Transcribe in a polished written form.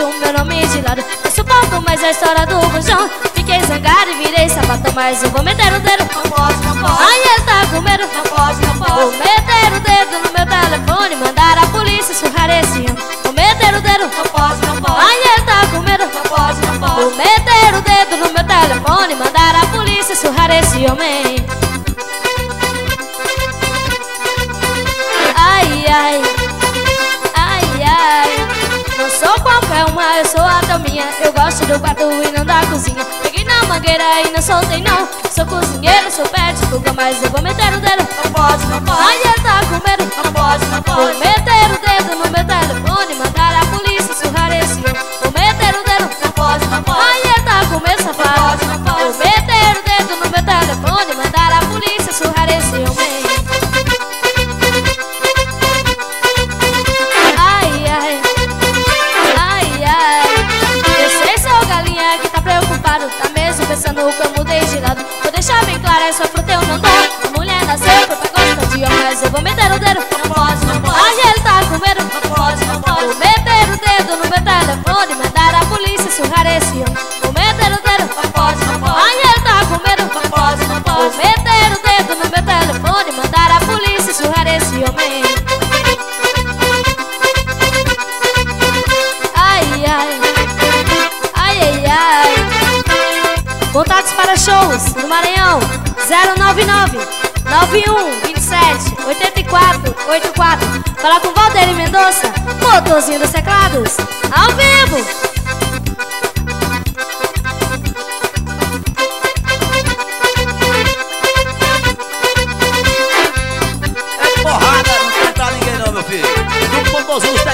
deixo o meu nome de lado. Não suporto mais a história do bujão. Fiquei zangado e virei sapatão, mas eu vou meter o dedo. Não pode, não pode. Ai, ele tá com medo. Não pode, não Vou pode. meter o dedo no meu telefone, mandar a polícia surrar esse homem. Vou meter o dedo. Não pode, não pode. Ai, ele tá com medo. Não pode, não Vou pode. meter o dedo no meu telefone, mandar a polícia surrar esse homem. Ai, ai, ai, ai. Não sou qualquer uma, eu sou a Thelminha. Eu gosto do quarto e não da cozinha. Peguei na mangueira e não soltei não. Sou cozinheiro, sou pé de fuga, mas eu vou meter o dedo. Não pode, não pode. Ai, ele tá com medo. Não pode, não Vou pode. meter o dedo no meu telefone, mandar a polícia surrar esse homem. Vou meter o dedo. Não pode, não pode. Ai, ele tá com medo, safado. Não pode. Vou meter o dedo no meu telefone, mandar a polícia surrar esse homem. Ai, ai, ai, ai. Eu sei, sou galinha que tá preocupado. Tá mesmo pensando que eu mudei de lado. Vou deixar bem claro, essa fruta eu não dou. A mulher nasceu pra gostar de homem, mas eu vou meter o dedo. Não pode, não pode. Ai, ele tá com medo. Não pode, não Vou pode. meter o dedo no meu telefone, mandar a polícia surrar esse homem. Vou meter o dedo. Não pode, não pode. Ai, ele tá com medo. Não pode, não Vou pode. meter o dedo no meu telefone, mandar a polícia surrar esse homem. Ai, ai, ai, ai, ai. Contatos para shows no Maranhão: 099 91 27 84 84. Fala com Valdeir Mendonça, motorzinho dos teclados, ao vivo. É porrada, não tem pra ninguém não, meu filho. Grupo Motorzinho dos